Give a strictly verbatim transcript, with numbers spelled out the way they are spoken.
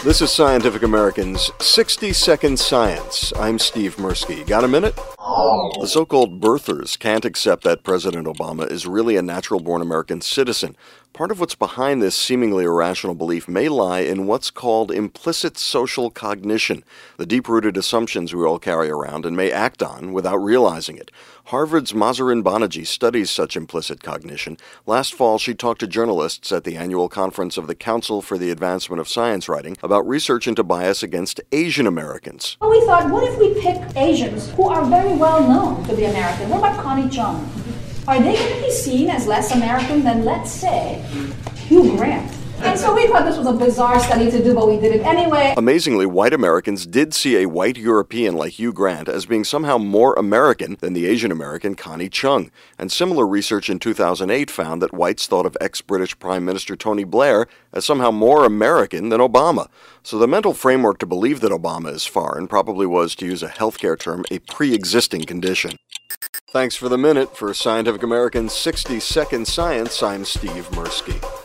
This is Scientific American's sixty second Science. I'm Steve Mirsky. Got a minute? The so-called birthers can't accept that President Obama is really a natural-born American citizen. Part of what's behind this seemingly irrational belief may lie in what's called implicit social cognition, the deep-rooted assumptions we all carry around and may act on without realizing it. Harvard's Mahzarin Banaji studies such implicit cognition. Last fall, she talked to journalists at the annual conference of the Council for the Advancement of Science Writing about research into bias against Asian Americans. Well, we thought, what if we pick Asians who are very well known to the American? What about Connie Chung? Are they going to be seen as less American than, let's say, Hugh Grant? And so we thought this was a bizarre study to do, but we did it anyway. Amazingly, white Americans did see a white European like Hugh Grant as being somehow more American than the Asian American Connie Chung. And similar research in two thousand eight found that whites thought of ex-British Prime Minister Tony Blair as somehow more American than Obama. So the mental framework to believe that Obama is foreign probably was, to use a healthcare term, a pre-existing condition. Thanks for the minute. For Scientific American's sixty second Science, I'm Steve Mirsky.